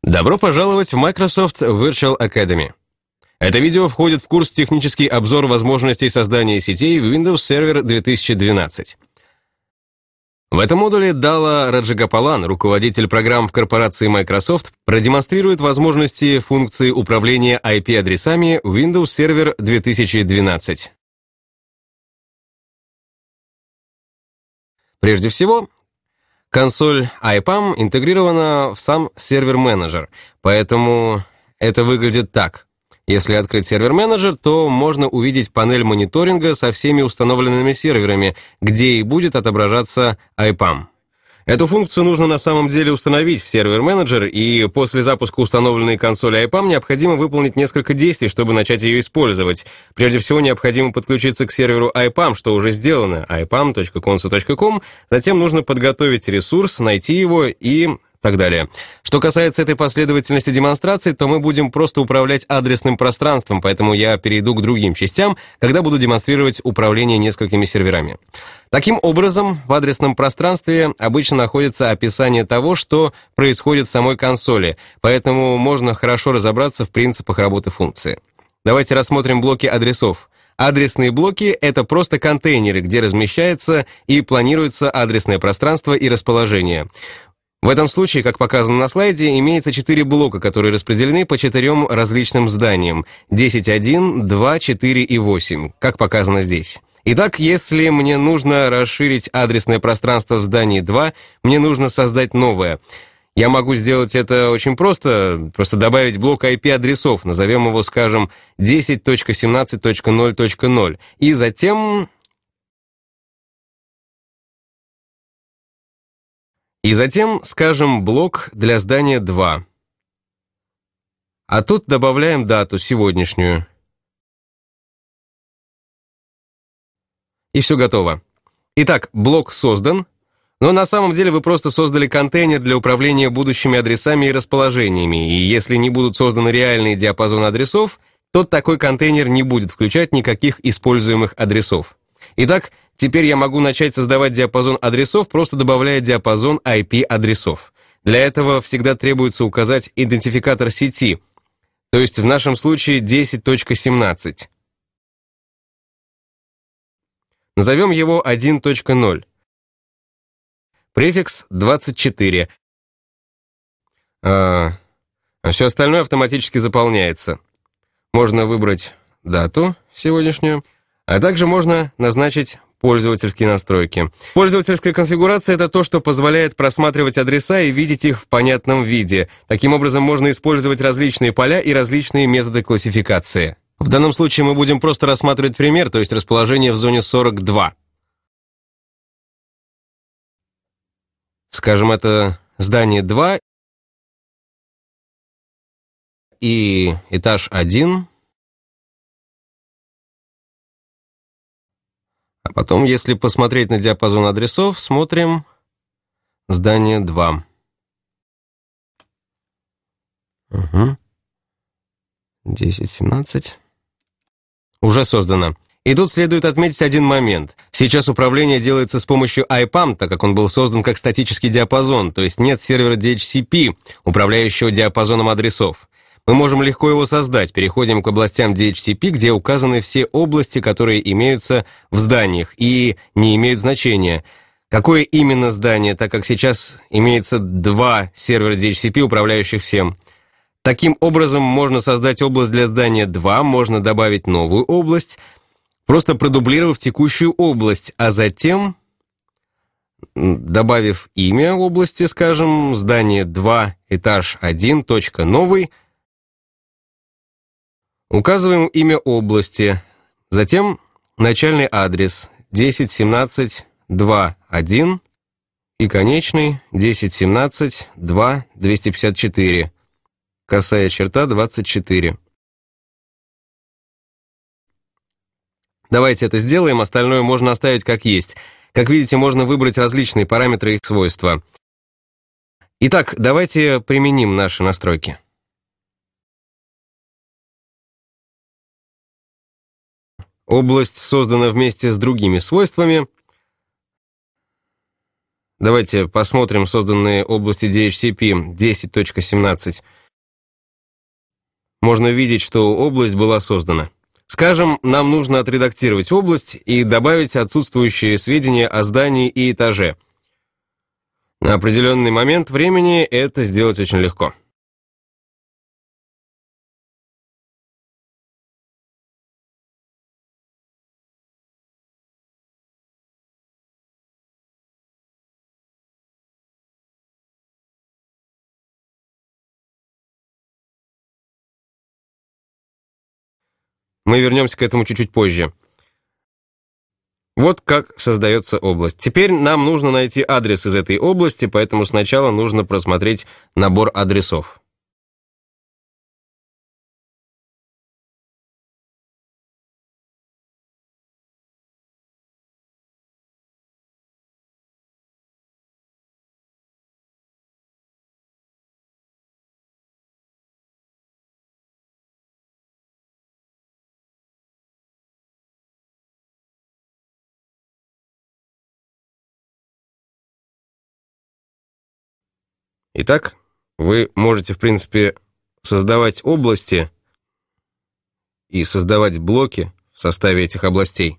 Добро пожаловать в Microsoft Virtual Academy. Это видео входит в курс «Технический обзор возможностей создания сетей в Windows Server 2012». В этом модуле Дала Раджагопалан, руководитель программ в корпорации Microsoft, продемонстрирует возможности функции управления IP-адресами в Windows Server 2012. Прежде всего, консоль IPAM интегрирована в сам сервер-менеджер, поэтому это выглядит так. Если открыть сервер-менеджер, то можно увидеть панель мониторинга со всеми установленными серверами, где и будет отображаться IPAM. Эту функцию нужно на самом деле установить в сервер-менеджер, и после запуска установленной консоли IPAM необходимо выполнить несколько действий, чтобы начать ее использовать. Прежде всего, необходимо подключиться к серверу IPAM, что уже сделано, ipam.consa.com, затем нужно подготовить ресурс, найти его и так далее. Что касается этой последовательности демонстраций, то мы будем просто управлять адресным пространством, поэтому я перейду к другим частям, когда буду демонстрировать управление несколькими серверами. Таким образом, в адресном пространстве обычно находится описание того, что происходит в самой консоли, поэтому можно хорошо разобраться в принципах работы функции. Давайте рассмотрим блоки адресов. Адресные блоки — это просто контейнеры, где размещается и планируется адресное пространство и расположение. В этом случае, как показано на слайде, имеется 4 блока, которые распределены по 4 различным зданиям: 10.1, 2, 4 и 8, как показано здесь. Итак, если мне нужно расширить адресное пространство в здании 2, мне нужно создать новое. Я могу сделать это очень просто добавить блок IP-адресов, назовем его, скажем, 10.17.0.0, и затем, скажем, блок для здания 2. А тут добавляем дату, сегодняшнюю. И все готово. Итак, блок создан, но на самом деле вы просто создали контейнер для управления будущими адресами и расположениями, и если не будут созданы реальные диапазоны адресов, то такой контейнер не будет включать никаких используемых адресов. Итак, теперь я могу начать создавать диапазон адресов, просто добавляя диапазон IP-адресов. Для этого всегда требуется указать идентификатор сети, то есть в нашем случае 10.17. Назовем его 1.0. Префикс 24. А все остальное автоматически заполняется. Можно выбрать дату сегодняшнюю, а также можно назначить пользовательские настройки. Пользовательская конфигурация — это то, что позволяет просматривать адреса и видеть их в понятном виде. Таким образом, можно использовать различные поля и различные методы классификации. В данном случае мы будем просто рассматривать пример, то есть расположение в зоне 42. Скажем, это здание 2 и этаж 1. А потом, если посмотреть на диапазон адресов, смотрим здание 2. Угу. 10.17. Уже создано. И тут следует отметить один момент. Сейчас управление делается с помощью IPAM, так как он был создан как статический диапазон, то есть нет сервера DHCP, управляющего диапазоном адресов. Мы можем легко его создать. Переходим к областям DHCP, где указаны все области, которые имеются в зданиях и не имеют значения. Какое именно здание, так как сейчас имеется 2 сервера DHCP, управляющих всем. Таким образом, можно создать область для здания 2, можно добавить новую область, просто продублировав текущую область, а затем, добавив имя области, скажем, здание 2, этаж 1, точка, новый, указываем имя области, затем начальный адрес 10.17.2.1 и конечный 10.17.2.254. Косая черта 24. Давайте это сделаем, остальное можно оставить как есть. Как видите, можно выбрать различные параметры и их свойства. Итак, давайте применим наши настройки. Область создана вместе с другими свойствами. Давайте посмотрим созданные области DHCP 10.17. Можно видеть, что область была создана. Скажем, нам нужно отредактировать область и добавить отсутствующие сведения о здании и этаже. На определенный момент времени это сделать очень легко. Мы вернемся к этому чуть-чуть позже. Вот как создается область. Теперь нам нужно найти адрес из этой области, поэтому сначала нужно просмотреть набор адресов. Итак, вы можете, в принципе, создавать области и создавать блоки в составе этих областей.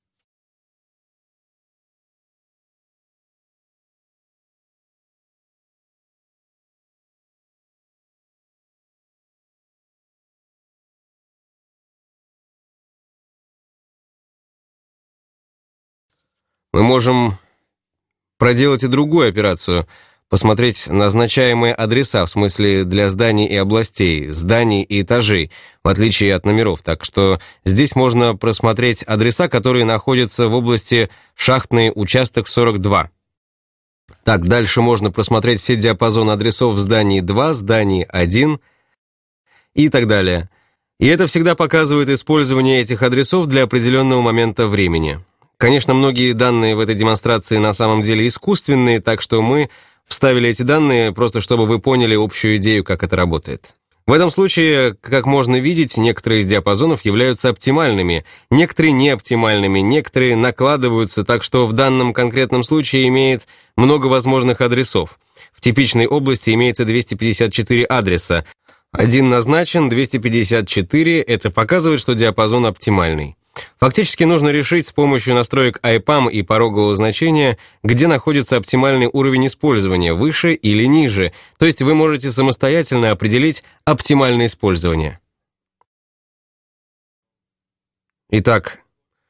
Мы можем проделать и другую операцию, посмотреть назначаемые адреса, в смысле для зданий и областей, зданий и этажей, в отличие от номеров. Так что здесь можно просмотреть адреса, которые находятся в области шахтный участок 42. Так, дальше можно просмотреть все диапазоны адресов в здании 2, здании 1 и так далее. И это всегда показывает использование этих адресов для определенного момента времени. Конечно, многие данные в этой демонстрации на самом деле искусственные, так что мы вставили эти данные просто чтобы вы поняли общую идею, как это работает. В этом случае, как можно видеть, некоторые из диапазонов являются оптимальными, некоторые неоптимальными, некоторые накладываются, так что в данном конкретном случае имеет много возможных адресов. В типичной области имеется 254 адреса. Один назначен, 254, это показывает, что диапазон оптимальный. Фактически нужно решить с помощью настроек IPAM и порогового значения, где находится оптимальный уровень использования, выше или ниже, то есть вы можете самостоятельно определить оптимальное использование. Итак,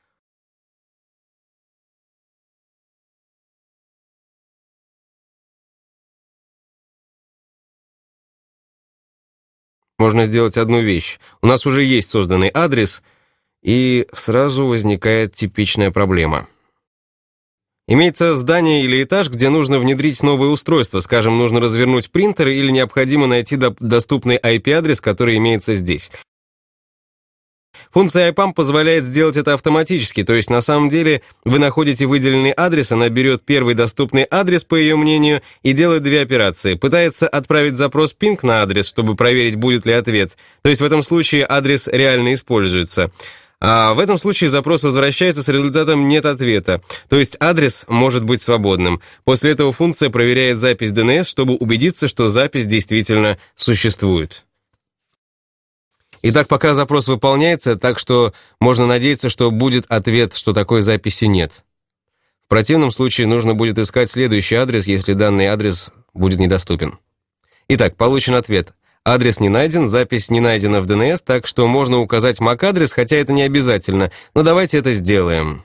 можно сделать одну вещь. У нас уже есть созданный адрес, и сразу возникает типичная проблема. Имеется здание или этаж, где нужно внедрить новое устройство, скажем, нужно развернуть принтер или необходимо найти доступный IP-адрес, который имеется здесь. Функция IPAM позволяет сделать это автоматически, то есть на самом деле вы находите выделенный адрес, она берет первый доступный адрес, по ее мнению, и делает две операции. Пытается отправить запрос ping на адрес, чтобы проверить, будет ли ответ, то есть в этом случае адрес реально используется. А в этом случае запрос возвращается с результатом «нет ответа», то есть адрес может быть свободным. После этого функция проверяет запись DNS, чтобы убедиться, что запись действительно существует. Итак, пока запрос выполняется, так что можно надеяться, что будет ответ, что такой записи нет. В противном случае нужно будет искать следующий адрес, если данный адрес будет недоступен. Итак, получен ответ. Адрес не найден, запись не найдена в DNS, так что можно указать MAC-адрес, хотя это не обязательно, но давайте это сделаем.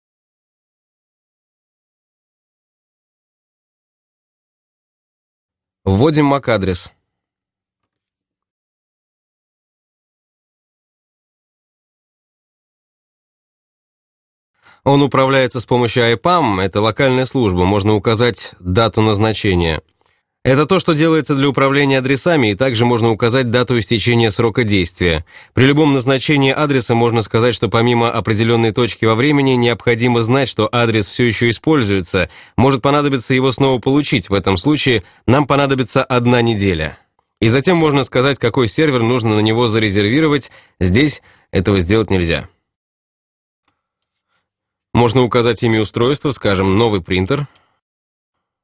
Вводим MAC-адрес. Он управляется с помощью IPAM, это локальная служба, можно указать дату назначения. Это то, что делается для управления адресами, и также можно указать дату истечения срока действия. При любом назначении адреса можно сказать, что помимо определенной точки во времени необходимо знать, что адрес все еще используется. Может понадобиться его снова получить, в этом случае нам понадобится 1 неделя. И затем можно сказать, какой сервер нужно на него зарезервировать, здесь этого сделать нельзя. Можно указать имя устройства, скажем, новый принтер.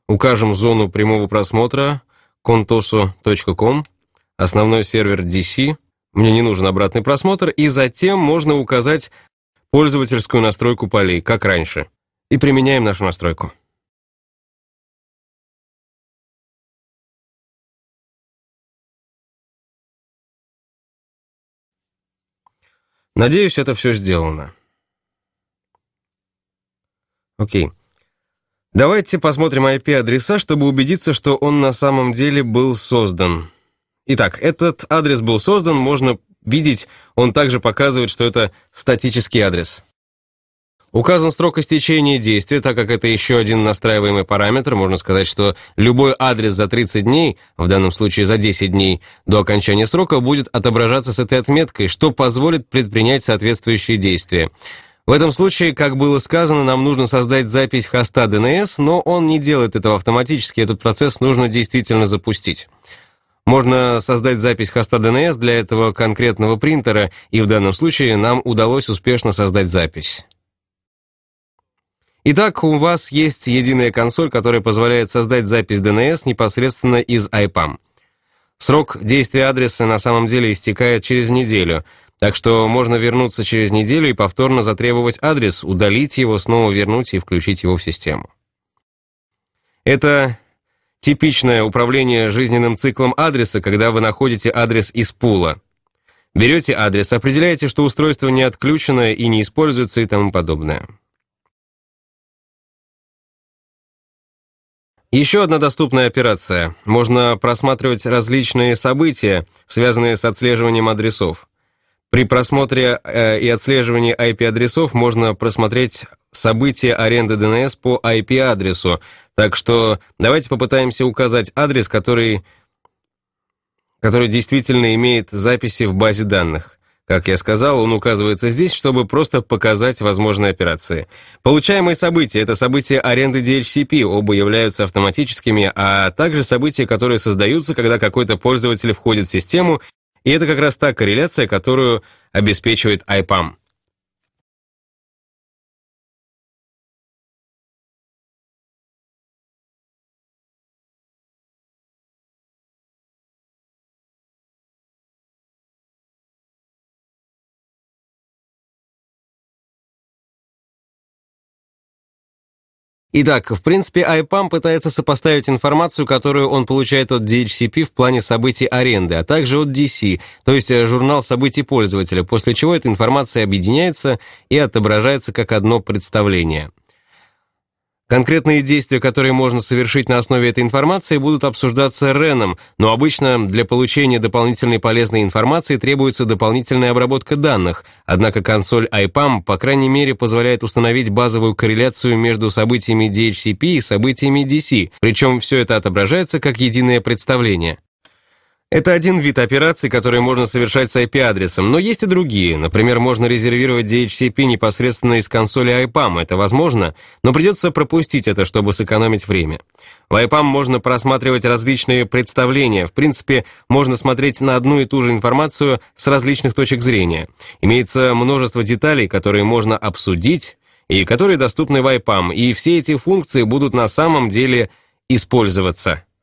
укажем зону прямого просмотра contoso.com, основной сервер DC, мне не нужен обратный просмотр, и затем можно указать пользовательскую настройку полей, как раньше. И применяем нашу настройку. Надеюсь, это все сделано. Окей. Давайте посмотрим IP-адреса, чтобы убедиться, что он на самом деле был создан. Итак, этот адрес был создан, можно видеть, он также показывает, что это статический адрес. Указан срок истечения действия, так как это еще один настраиваемый параметр, можно сказать, что любой адрес за 30 дней, в данном случае за 10 дней до окончания срока, будет отображаться с этой отметкой, что позволит предпринять соответствующие действия. В этом случае, как было сказано, нам нужно создать запись хоста DNS, но он не делает этого автоматически, этот процесс нужно действительно запустить. Можно создать запись хоста DNS для этого конкретного принтера, и в данном случае нам удалось успешно создать запись. Итак, у вас есть единая консоль, которая позволяет создать запись DNS непосредственно из IPAM. Срок действия адреса на самом деле истекает через неделю, так что можно вернуться через неделю и повторно затребовать адрес, удалить его, снова вернуть и включить его в систему. Это типичное управление жизненным циклом адреса, когда вы находите адрес из пула. Берете адрес, определяете, что устройство не отключено и не используется и тому подобное. Еще одна доступная операция. Можно просматривать различные события, связанные с отслеживанием адресов. При просмотре и отслеживании IP-адресов можно просмотреть события аренды DNS по IP-адресу. Так что давайте попытаемся указать адрес, который действительно имеет записи в базе данных. Как я сказал, он указывается здесь, чтобы просто показать возможные операции. Получаемые события — это события аренды DHCP, оба являются автоматическими, а также события, которые создаются, когда какой-то пользователь входит в систему, и это как раз та корреляция, которую обеспечивает IPAM. Итак, в принципе, IPAM пытается сопоставить информацию, которую он получает от DHCP в плане событий аренды, а также от DC, то есть журнал событий пользователя, после чего эта информация объединяется и отображается как одно представление. Конкретные действия, которые можно совершить на основе этой информации, будут обсуждаться REN, но обычно для получения дополнительной полезной информации требуется дополнительная обработка данных, однако консоль IPAM, по крайней мере, позволяет установить базовую корреляцию между событиями DHCP и событиями DC, причем все это отображается как единое представление. Это один вид операций, которые можно совершать с IP-адресом, но есть и другие. Например, можно резервировать DHCP непосредственно из консоли IPAM. Это возможно, но придется пропустить это, чтобы сэкономить время. В IPAM можно просматривать различные представления. В принципе, можно смотреть на одну и ту же информацию с различных точек зрения. Имеется множество деталей, которые можно обсудить и которые доступны в IPAM, и все эти функции будут на самом деле использоваться.